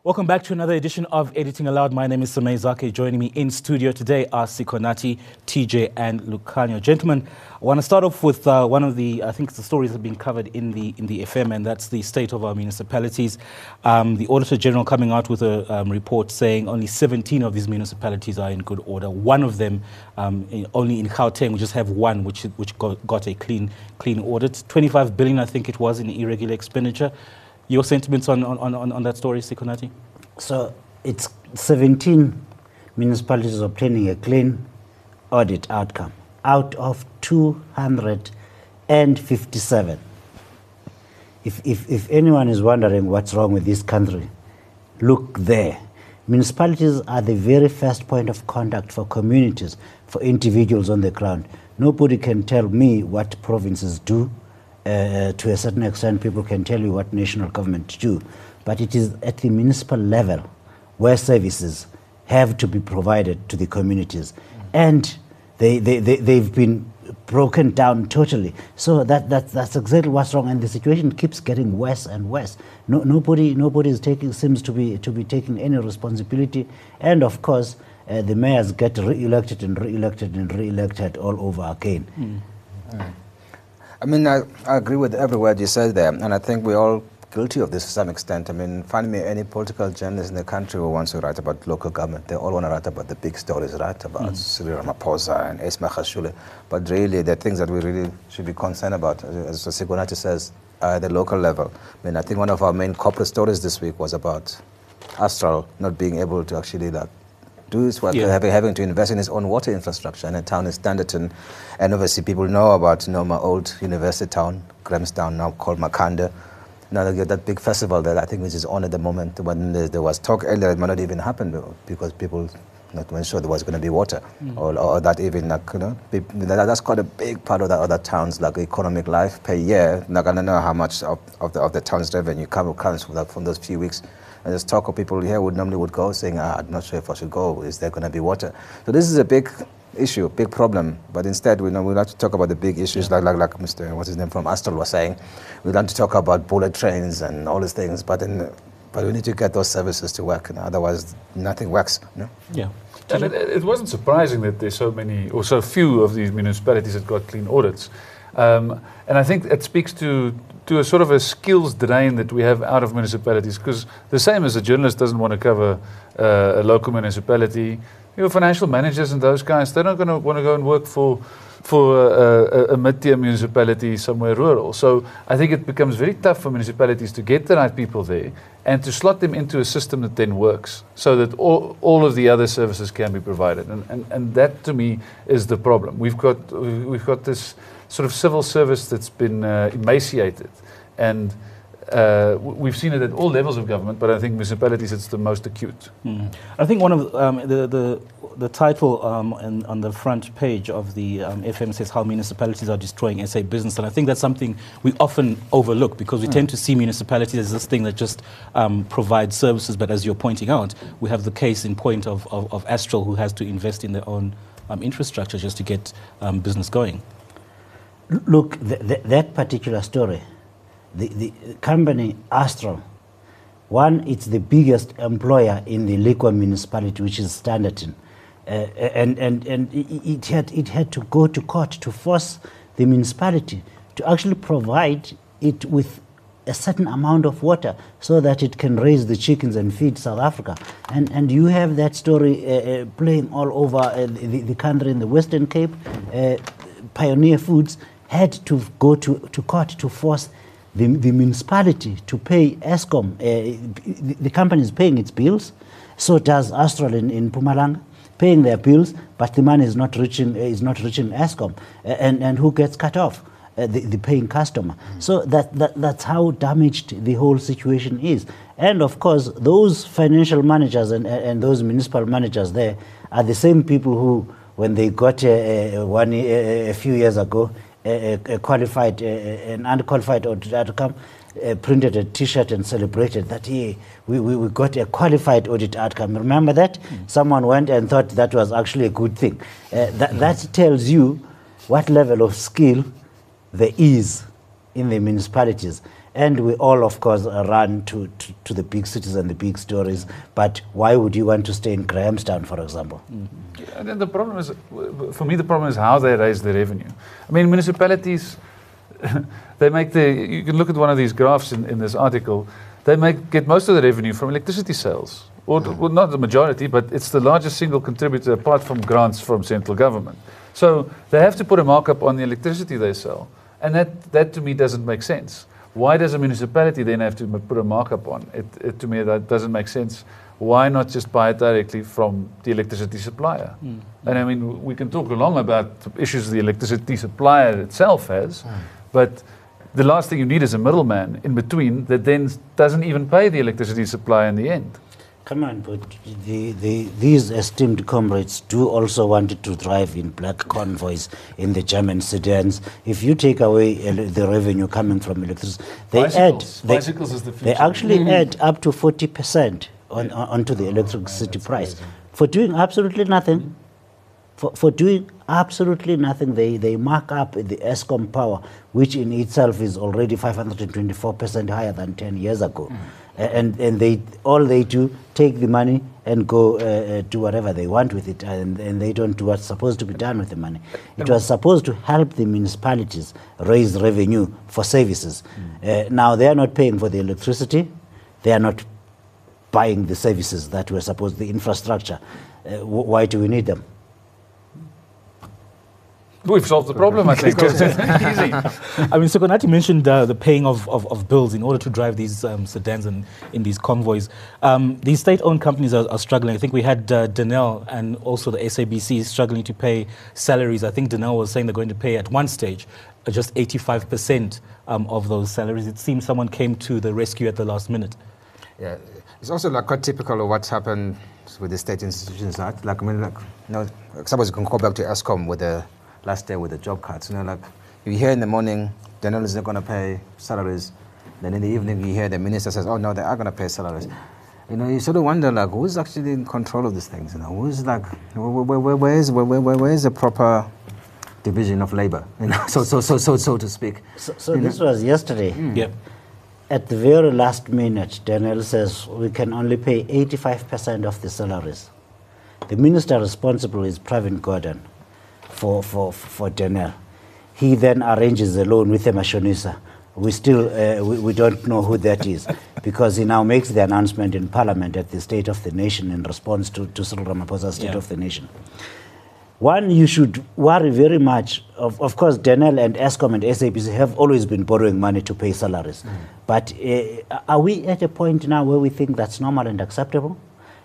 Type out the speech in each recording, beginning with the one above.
Welcome back to another edition of Editing Aloud. My name is Samay Zake. Joining me in studio today are Sikonathi, TJ and Lukhanyo. Gentlemen, I want to start off with one of the, I think the stories have been covered in the FM, and that's the state of our municipalities. The Auditor General coming out with a report saying only 17 of these municipalities are in good order. One of them, only in Gauteng, we just have one which got a clean audit. 25 billion, I think it was, in irregular expenditure. Your sentiments on that story, Sikonathi? So it's 17 municipalities obtaining a clean audit outcome out of 257. If anyone is wondering what's wrong with this country, look there. Municipalities are the very first point of contact for communities, for individuals on the ground. Nobody can tell me what provinces do. To a certain extent, people can tell you what national government do, but it is at the municipal level where services have to be provided to the communities, and they've been broken down totally. So that's exactly what's wrong, and the situation keeps getting worse and worse. Nobody seems to be taking any responsibility, and of course, the mayors get re-elected and re-elected and re-elected all over again. I mean, I agree with every word you said there, and I think we're all guilty of this to some extent. I mean, find me any political journalist in the country who wants to write about local government. They all want to write about the big stories, right? About Cyril Ramaphosa and Esma Khashule. But really, the things that we really should be concerned about, as Sikonathi says, at the local level. I mean, I think one of our main corporate stories this week was about Astral not being able to actually do his work, having to invest in his own water infrastructure. And a town is Standerton, and obviously people know about my old university town, Grahamstown, now called Makhanda. Now they get that big festival that I think which is on at the moment. When there was talk earlier, it might not even happen because people not even sure there was going to be water, or that even that's quite a big part of that other towns, like economic life per year. Not gonna know how much of the town's revenue comes from those few weeks. And there's talk of people here would normally go saying, I'm not sure if I should go. Is there going to be water? So this is a big issue, big problem. But instead, we like to talk about the big issues, like Mr. What's his name from Astral was saying. We like to talk about bullet trains and all these things, but we need to get those services to work. Otherwise, nothing works. Yeah. And it wasn't surprising that there's so many or so few of these municipalities that got clean audits. And I think it speaks to a sort of a skills drain that we have out of municipalities, because the same as a journalist doesn't want to cover a local municipality, financial managers and those guys, they're not going to want to go and work for a mid-tier municipality somewhere rural. So I think it becomes very tough for municipalities to get the right people there and to slot them into a system that then works, so that all of the other services can be provided. And that, to me, is the problem. We've got this sort of civil service that's been emaciated, and we've seen it at all levels of government, but I think municipalities, it's the most acute. I think one of the title on the front page of the FM says how municipalities are destroying SA business, and I think that's something we often overlook, because we tend to see municipalities as this thing that just provides services, but as you're pointing out, we have the case in point of Astral, who has to invest in their own infrastructure just to get business going. Look, that particular story, the company Astral, one, it's the biggest employer in the Lekwa municipality, which is Standerton, and it had to go to court to force the municipality to actually provide it with a certain amount of water so that it can raise the chickens and feed South Africa. And you have that story playing all over the country in the Western Cape. Pioneer Foods had to go to court to force the municipality to pay Eskom. The company is paying its bills, so does Astral in Mpumalanga, paying their bills, but the money is not reaching Eskom, and who gets cut off? The paying customer. So that's how damaged the whole situation is. And of course, those financial managers and those municipal managers there are the same people who, when they got a few years ago, an unqualified audit outcome, printed a T-shirt and celebrated that we got a qualified audit outcome. Remember that? Someone went and thought that was actually a good thing. That tells you what level of skill there is in the municipalities. And we all, of course, run to the big cities and the big stories. But why would you want to stay in Grahamstown, for example? And then the problem is, for me, the problem is how they raise the revenue. I mean, municipalities, they make you can look at one of these graphs in this article, they get most of the revenue from electricity sales. Or well, not the majority, but it's the largest single contributor apart from grants from central government. So they have to put a markup on the electricity they sell. And that to me doesn't make sense. Why does a municipality then have to put a markup on it? To me, that doesn't make sense. Why not just buy it directly from the electricity supplier? And I mean, we can talk long about the issues the electricity supplier itself has, but the last thing you need is a middleman in between that then doesn't even pay the electricity supplier in the end. Come on, but these esteemed comrades do also want to drive in black convoys in the German sedans. If you take away the revenue coming from electricity, bicycles is the future. They actually add up to 40% onto the electricity price for doing absolutely nothing. For doing absolutely nothing, they mark up the ESCOM power, which in itself is already 524% higher than 10 years ago. And they do take the money and go do whatever they want with it, and they don't do what's supposed to be done with the money. It was supposed to help the municipalities raise revenue for services. Now they are not paying for the electricity, they are not buying the services that were supposed, the infrastructure. Why do we need them? We've solved the problem, I think. Easy. I mean, Sikonathi mentioned the paying of bills in order to drive these sedans and in these convoys. These state-owned companies are struggling. I think we had Denel and also the SABC struggling to pay salaries. I think Denel was saying they're going to pay at one stage just 85% of those salaries. It seems someone came to the rescue at the last minute. Yeah, it's also like quite typical of what's happened with the state institutions. Right? Like, I mean, like, you know, suppose you can call back to ESCOM with the last day with the job cuts. You know, like you hear in the morning, Denel is not going to pay salaries. Then in the evening, you hear the minister says, "Oh no, they are going to pay salaries." You know, you sort of wonder, like, who's actually in control of these things? You know, who's like, where is the proper division of labor? You know, so to speak. So this was yesterday. Yep. At the very last minute, Denel says we can only pay 85% of the salaries. The minister responsible is Pravin Gordhan for Denel. He then arranges a loan with a Mashonisa. We still we don't know who that is, because he now makes the announcement in Parliament at the State of the Nation in response to Cyril Ramaphosa's State of the Nation. One, you should worry very much. Of course, Denel and ESCOM and SABC have always been borrowing money to pay salaries. But are we at a point now where we think that's normal and acceptable?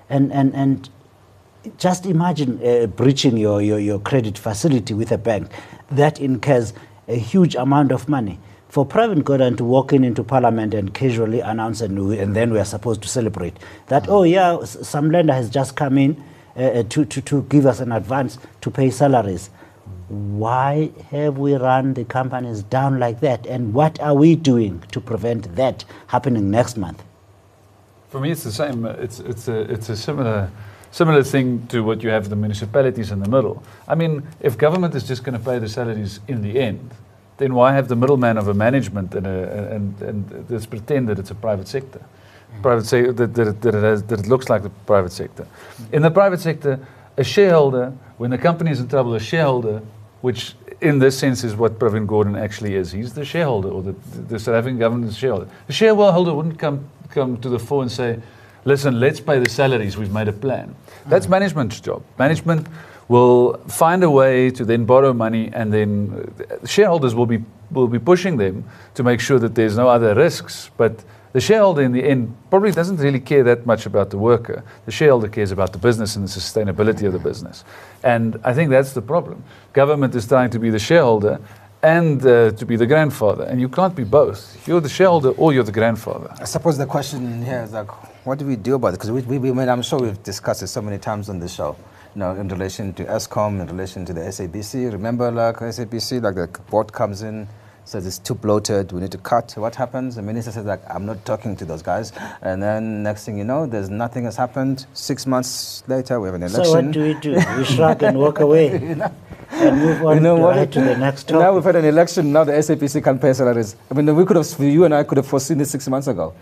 And just imagine breaching your credit facility with a bank that incurs a huge amount of money. For Pravin Gordhan to walk into Parliament and casually announce, and then we are supposed to celebrate that, oh yeah, some lender has just come in to give us an advance to pay salaries. Why have we run the companies down like that? And what are we doing to prevent that happening next month? For me, it's the same. It's a similar thing to what you have the municipalities in the middle. I mean, if government is just going to pay the salaries in the end, then why have the middleman of a management and let's pretend that it's a private sector? Private sector that it looks like the private sector. In the private sector, a shareholder, when the company is in trouble, a shareholder, which in this sense is what Pravin Gordhan actually is. He's the shareholder, or the South African government is the shareholder. The shareholder wouldn't come to the fore and say, listen, let's pay the salaries, we've made a plan. That's management's job. Management will find a way to then borrow money, and then shareholders will be pushing them to make sure that there's no other risks. But the shareholder in the end probably doesn't really care that much about the worker. The shareholder cares about the business and the sustainability of the business. And I think that's the problem. Government is trying to be the shareholder and to be the grandfather. And you can't be both. You're the shareholder or you're the grandfather. I suppose the question here is like, what do we do about it? Because I'm sure we've discussed it so many times on the show. You know, in relation to ESCOM, in relation to the SABC. Remember, like SABC, like the board comes in, says it's too bloated, we need to cut. What happens? The minister says, like, I'm not talking to those guys. And then next thing you know, there's nothing has happened. 6 months later, we have an election. So what do? We shrug and walk away. You know? and move on right to the next topic. Now we've had an election, now the SAPC can't pay salaries. I mean, you and I could have foreseen this 6 months ago.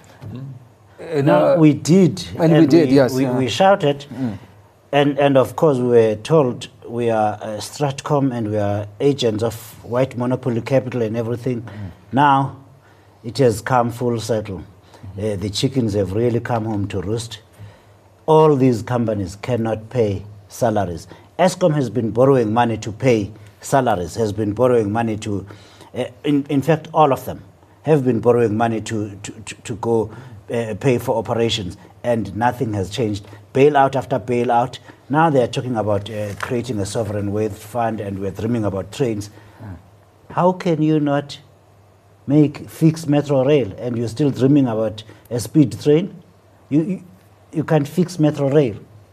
No, we did. And we did, yes. We shouted, and of course we were told we are Stratcom and we are agents of white monopoly capital and everything. Now it has come full circle. The chickens have really come home to roost. All these companies cannot pay salaries. Eskom has been borrowing money to pay salaries, has been borrowing money to, in fact, all of them have been borrowing money to go pay for operations, and nothing has changed. Bailout after bailout. Now they are talking about creating a sovereign wealth fund, and we're dreaming about trains. How can you not fix metro rail, and you're still dreaming about a speed train? You can't fix metro rail.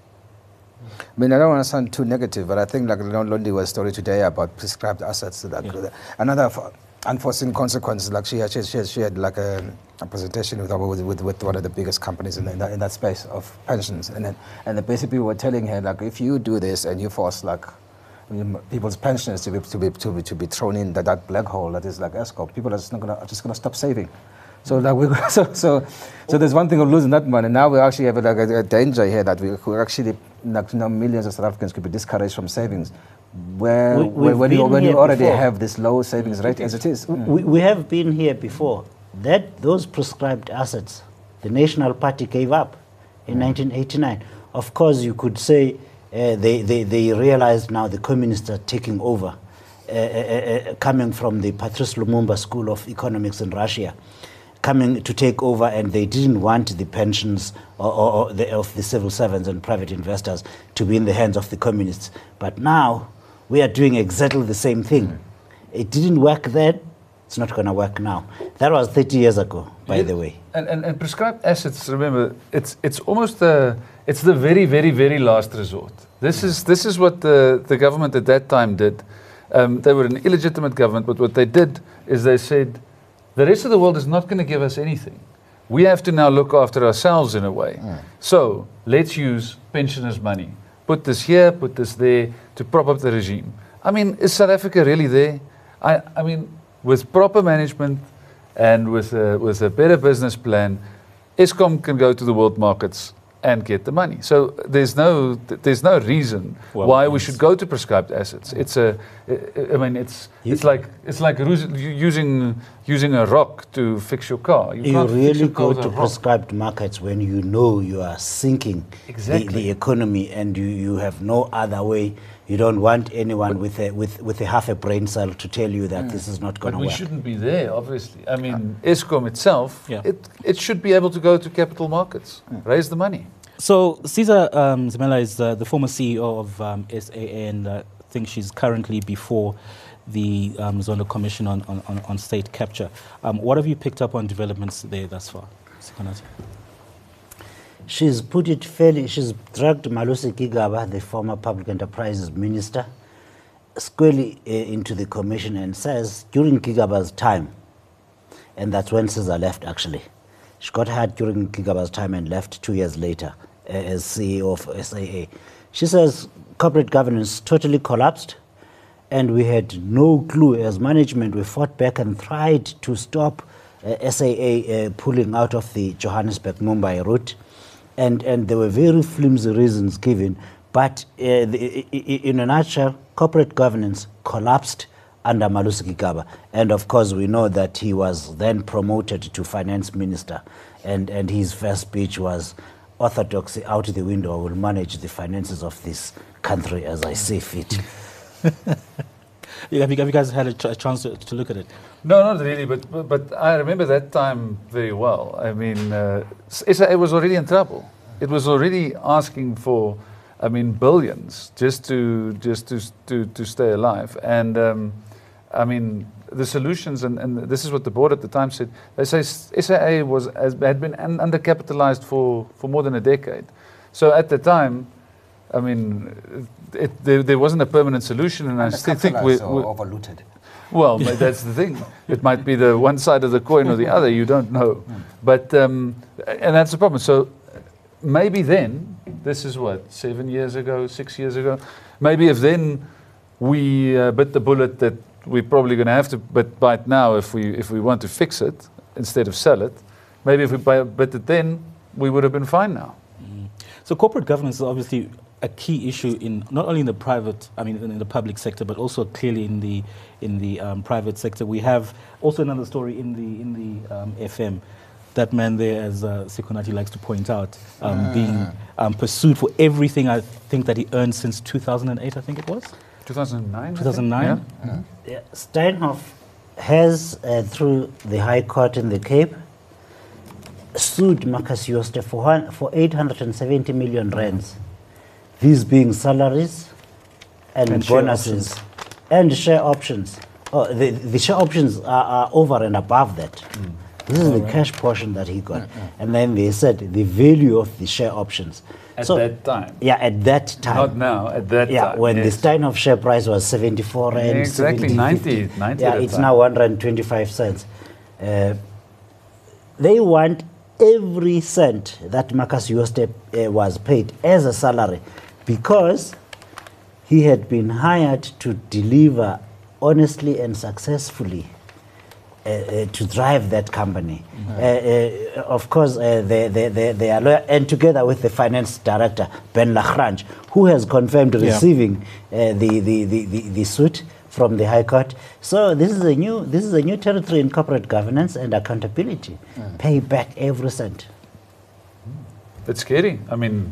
I mean, I don't want to sound too negative, but I think like Londi was story today about prescribed assets. Another unforeseen consequence, like she had like a presentation with one of the biggest companies in that space of pensions, and the basic people were telling her like, if you do this and you force like people's pensions to be thrown in that black hole that is like Eskom, people are just gonna stop saving. So like so there's one thing of losing that money. Now we actually have like a danger here that we actually like, millions of South Africans could be discouraged from savings. When you already have this low savings rate as it is. We have been here before. Those prescribed assets, the National Party gave up in 1989. Of course, you could say they realized now the communists are taking over, coming from the Patrice Lumumba School of Economics in Russia, coming to take over, and they didn't want the pensions of the civil servants and private investors to be in the hands of the communists. But now we are doing exactly the same thing. It didn't work then. It's not going to work now. That was 30 years ago, by the way. And prescribed assets, remember, it's almost it's the very, very, very last resort. This is what the government at that time did. They were an illegitimate government, but what they did is they said, the rest of the world is not going to give us anything. We have to now look after ourselves in a way. So let's use pensioners' money. Put this here, put this there to prop up the regime. I mean, is South Africa really there? I mean, with proper management and with a better business plan, Eskom can go to the world markets and get the money. So there's no reason why we should go to prescribed assets. It's like using a rock to fix your car. You really go to prescribed markets when you know you are sinking the economy, and you have no other way. You don't want anyone with a half a brain cell to tell you that this is not going to work. But we shouldn't be there, obviously. I mean, Eskom itself, it should be able to go to capital markets, raise the money. So Cesar Zimela is the former CEO of SAA, and I think she's currently before the Zondo Commission on State Capture. What have you picked up on developments there thus far, Sikonathi? She's put it fairly. She's dragged Malusi Gigaba, the former Public Enterprises Minister, squarely into the commission, and says during Gigaba's time, and that's when Cesar left actually. She got hired during Gigaba's time and left 2 years later as CEO of SAA. She says corporate governance totally collapsed, and we had no clue. As management, we fought back and tried to stop SAA pulling out of the Johannesburg-Mumbai route. And there were very flimsy reasons given, but in a nutshell, corporate governance collapsed under Malusi Gigaba. And of course, we know that he was then promoted to finance minister, and his first speech was, orthodoxy out the window, I will manage the finances of this country as I see fit. Have you guys had a chance to look at it? No, not really, but I remember that time very well. I mean, SAA was already in trouble. It was already asking for, I mean, billions just to stay alive. And I mean, the solutions, and this is what the board at the time said. They say SAA had been undercapitalized for more than a decade. So at the time, I mean, there wasn't a permanent solution, and I still think we're overlooted. Well, that's the thing. It might be the one side of the coin or the other. You don't know. But and that's the problem. So maybe then, this is what, 7 years ago, 6 years ago. Maybe if then we bit the bullet that we're probably going to have to bite now if we want to fix it instead of sell it. Maybe if we bit it then, we would have been fine now. So corporate governance is obviously a key issue in not only in the private, in the public sector, but also clearly in the private sector. We have also another story in the FM. That man there, as Sikonathi likes to point out, being pursued for everything I think that he earned since 2008, I think it was? 2009? 2009? Yeah, Steinhoff has, through the High Court in the Cape, sued Marcus Jooste for 870 million rands. These being salaries and bonuses and share options. Oh, the share options are over and above that. This is the cash portion that he got. And then they said the value of the share options. At that time. Yeah, at that time. Not now, at that time. Yeah, when the Steinhoff share price was 74 rand. Yeah, exactly, 90 Yeah, it's now 125 cents. They want every cent that Marcus Jooste was paid as a salary, because he had been hired to deliver honestly and successfully to drive that company. Of course, they are lawyer, and together with the finance director, Ben Lagrange, who has confirmed receiving the suit from the High Court. So this is a new territory in corporate governance and accountability. Pay back every cent. It's scary. I mean,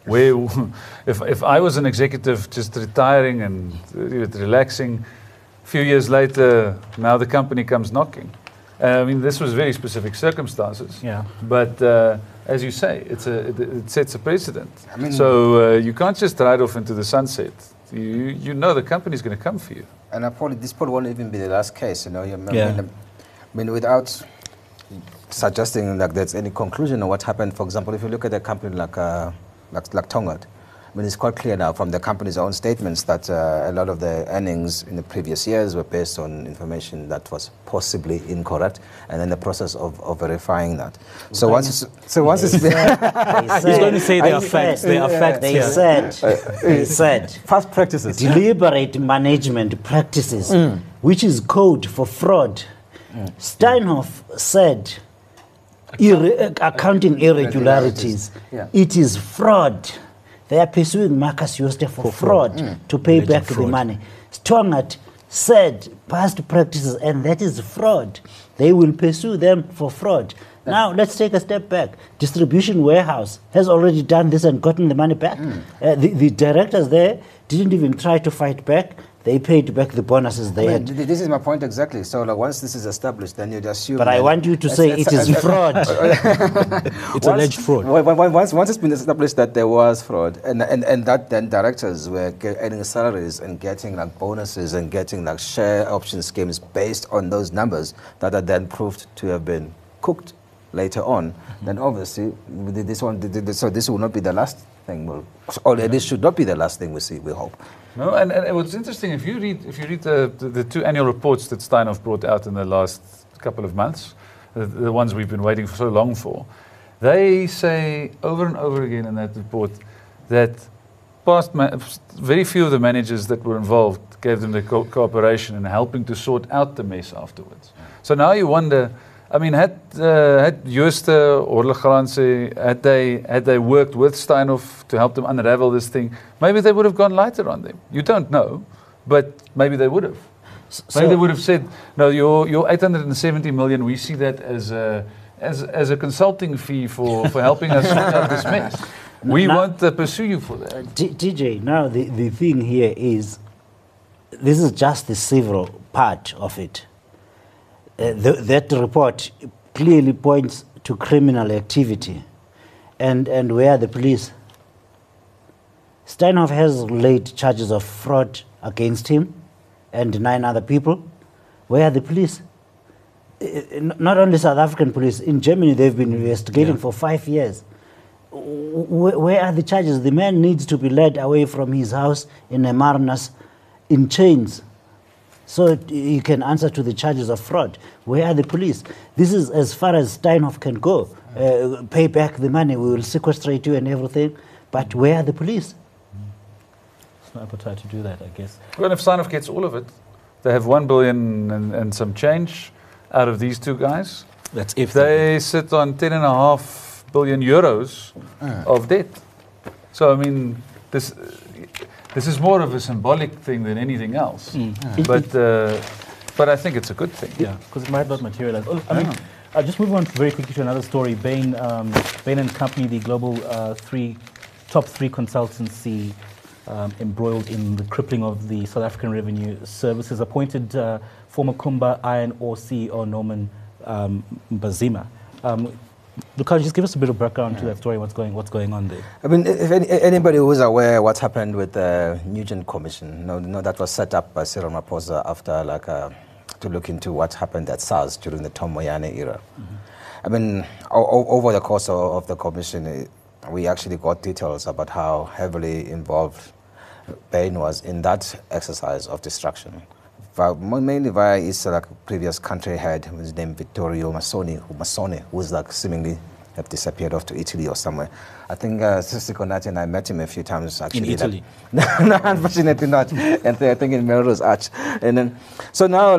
if I was an executive just retiring and relaxing, a few years later, now the company comes knocking. I mean, this was very specific circumstances. Yeah. But as you say, it sets a precedent. I mean, so you can't just ride off into the sunset. You know the company's going to come for you. And this probably won't even be the last case, you know. I mean, without suggesting like there's any conclusion on what happened. For example, if you look at a company like Tongaat, I mean, it's quite clear now from the company's own statements that a lot of the earnings in the previous years were based on information that was possibly incorrect, and then the process of verifying that. So once it's been he's going to say they are facts. They are facts. They said past practices, deliberate management practices, which is code for fraud. Steinhoff said accounting irregularities. It is fraud. They are pursuing Marcus Jooste for fraud to pay back the money. Tongaat said past practices, and that is fraud. They will pursue them for fraud. Now, let's take a step back. Distribution Warehouse has already done this and gotten the money back. The directors there didn't even try to fight back. They paid back the bonuses they had. This is my point exactly. So like, once this is established, then you'd assume... But I want you to say it is fraud. It's alleged fraud. Once it's been established that there was fraud, and that then directors were earning salaries and getting like bonuses and getting like share option schemes based on those numbers that are then proved to have been cooked later on, then obviously this will not be the last thing. Or this should not be the last thing we see, we hope. No, and what's interesting, if you read the two annual reports that Steinhoff brought out in the last couple of months, the ones we've been waiting for so long for, they say over and over again in that report that very few of the managers that were involved gave them the cooperation in helping to sort out the mess afterwards. So now you wonder, I mean, had Jooste or Lagrange, had they worked with Steinhoff to help them unravel this thing, maybe they would have gone lighter on them. You don't know, but maybe they would have. Maybe they would have said, no, your 870 million, we see that as a consulting fee for helping us sort out this mess. We won't pursue you for that. TJ, now the thing here is, this is just the civil part of it. That report clearly points to criminal activity. And where are the police? Steinhoff has laid charges of fraud against him and 9 other people. Where are the police? Not only South African police, in Germany they've been investigating for 5 years. Where are the charges? The man needs to be led away from his house in Amarnas in chains, so he can answer to the charges of fraud. Where are the police? This is as far as Steinhoff can go. Pay back the money, we will sequestrate you and everything. But where are the police? no appetite to do that, I guess. Well, if Sinov gets all of it, they have 1 billion and some change out of these two guys. That's if They sit on 10.5 billion euros of debt. So, I mean, this is more of a symbolic thing than anything else. But I think it's a good thing. Yeah, because it might not materialize. Oh, I mean, I'll just move on very quickly to another story. Bain and Company, the global top three consultancy embroiled in the crippling of the South African Revenue Services, appointed former Kumba Iron Ore CEO Norman Mbazima. Lucas, just give us a bit of background to that story. What's going on there? I mean, if anybody who is aware what happened with the Nugent Commission, that was set up by Cyril Ramaphosa after to look into what happened at SARS during the Tom Moyane era. I mean, over the course of the commission, we actually got details about how heavily involved Bain was in that exercise of destruction. Mainly via his previous country head, who was named Vittorio Massone, who's seemingly have disappeared off to Italy or somewhere. I think Sissy Konati and I met him a few times actually. In Italy? No, unfortunately not. And I think in Melrose Arch. And then, so now,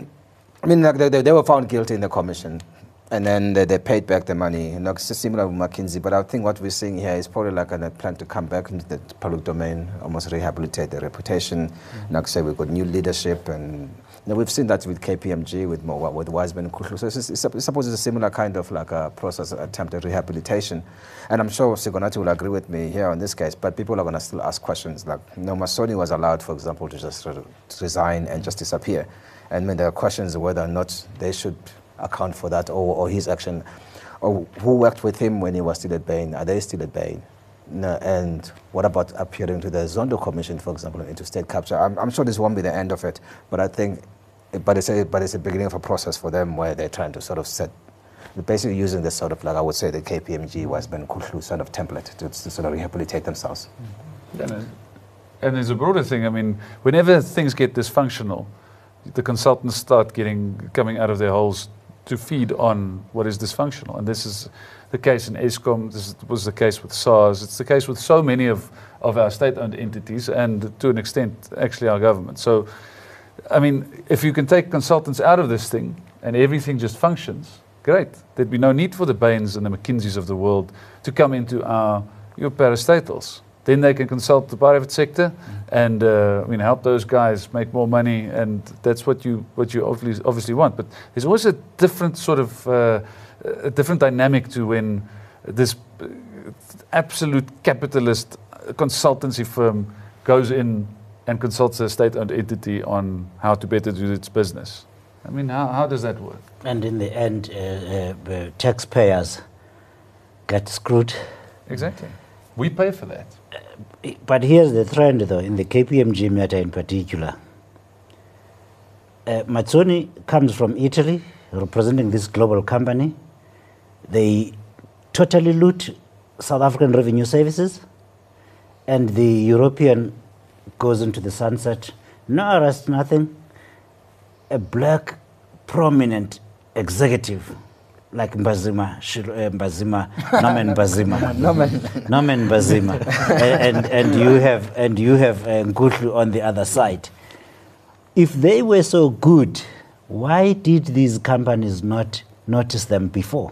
they were found guilty in the commission. And then they paid back the money. It's similar with McKinsey. But I think what we're seeing here is probably a plan to come back into the public domain, almost rehabilitate their reputation. Like say we've got new leadership, and we've seen that with KPMG, with Wiseman and Kuhlu. So I suppose it's a similar kind of a process, attempt at rehabilitation. And I'm sure Sigonati will agree with me here on this case, but people are going to still ask questions. Masoni was allowed, for example, to just resign and just disappear. And when there are questions whether or not they should account for that or his action, or who worked with him when he was still at Bain, are they still at Bain? No, and what about appearing to the Zondo Commission, for example, into state capture? I'm sure this won't be the end of it, but I think, it's a beginning of a process for them where they're trying to sort of basically using this sort of I would say the KPMG Wiseman Kuhlu sort of template to sort of rehabilitate themselves. And there's a broader thing. I mean, whenever things get dysfunctional, the consultants start coming out of their holes to feed on what is dysfunctional. And this is the case in Eskom, this was the case with SARS, it's the case with so many of our state-owned entities and to an extent actually our government. So, I mean, if you can take consultants out of this thing and everything just functions, great. There'd be no need for the Bains and the McKinseys of the world to come into your parastatals. Then they can consult the private sector and help those guys make more money, and that's what you obviously want. But there's always a different sort of a different dynamic to when this absolute capitalist consultancy firm goes in and consults a state-owned entity on how to better do its business. I mean, how does that work? And in the end, taxpayers get screwed. Exactly. We pay for that. But here's the trend, though, in the KPMG matter in particular. Mazzoni comes from Italy, representing this global company. They totally loot South African Revenue Services, and the European goes into the sunset. No arrest, nothing. A black, prominent executive like Mbazima, Norman Mbazima, and you have Ngutlu on the other side. If they were so good, why did these companies not notice them before?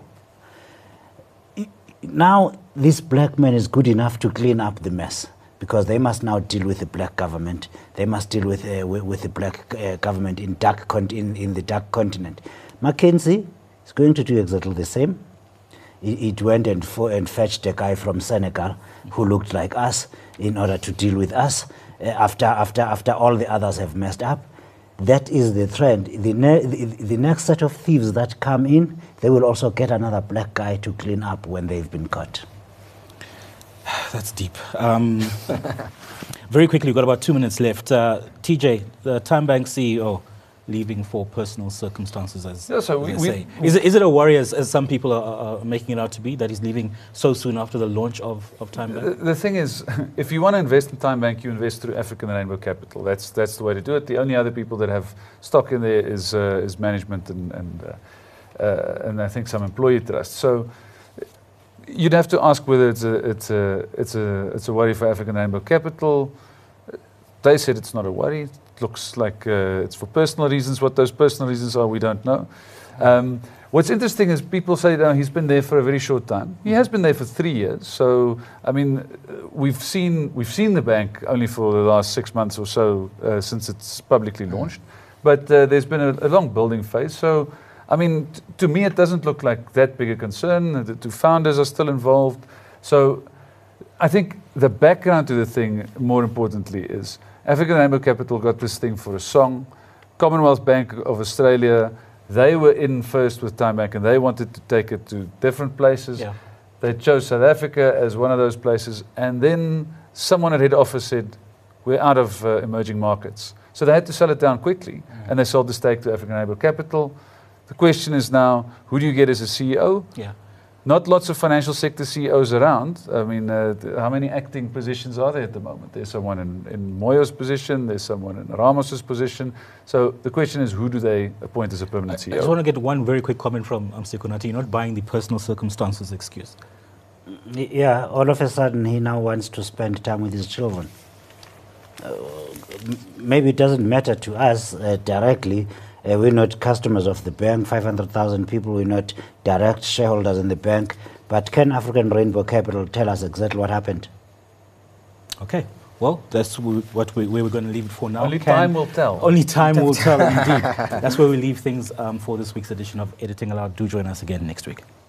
Now this black man is good enough to clean up the mess, because they must now deal with the black government. They must deal with the black government in the dark continent. McKinsey is going to do exactly the same. It went and fetched a guy from Senegal who looked like us in order to deal with us after all the others have messed up. That is the trend. The next set of thieves that come in, they will also get another black guy to clean up when they've been caught. That's deep. Very quickly, we've got about 2 minutes left. TJ, the TymeBank CEO, leaving for personal circumstances, as they say. Is it a worry, as some people are making it out to be, that he's leaving so soon after the launch of TymeBank? The thing is, if you want to invest in TymeBank, you invest through African Rainbow Capital. That's the way to do it. The only other people that have stock in there is management and I think some employee trust. So you'd have to ask whether it's a worry for African Rainbow Capital. They said it's not a worry. It looks like it's for personal reasons. What those personal reasons are, we don't know. What's interesting is people say that he's been there for a very short time. He has been there for 3 years. So, I mean, we've seen the bank only for the last 6 months or so since it's publicly launched. But there's been a long building phase. So, I mean, to me, it doesn't look like that big a concern. The two founders are still involved. So, I think the background to the thing, more importantly, is African Rainbow Capital got this thing for a song. Commonwealth Bank of Australia, they were in first with TymeBank and they wanted to take it to different places. Yeah. They chose South Africa as one of those places. And then someone at head office said, we're out of emerging markets. So they had to sell it down quickly. And they sold the stake to African Rainbow Capital. The question is now, who do you get as a CEO? Yeah. Not lots of financial sector CEOs around. I mean, how many acting positions are there at the moment? There's someone in Moyo's position, there's someone in Ramos's position. So the question is, who do they appoint as a permanent CEO? I just want to get one very quick comment from Sikonathi. You're not buying the personal circumstances excuse. Yeah, all of a sudden he now wants to spend time with his children. Maybe it doesn't matter to us directly. We're not customers of the bank, 500,000 people, we're not direct shareholders in the bank. But can African Rainbow Capital tell us exactly what happened? Okay. Well, that's where we're going to leave it for now. Only time will tell. Only time will tell, indeed. That's where we leave things for this week's edition of Editing Aloud. Do join us again next week.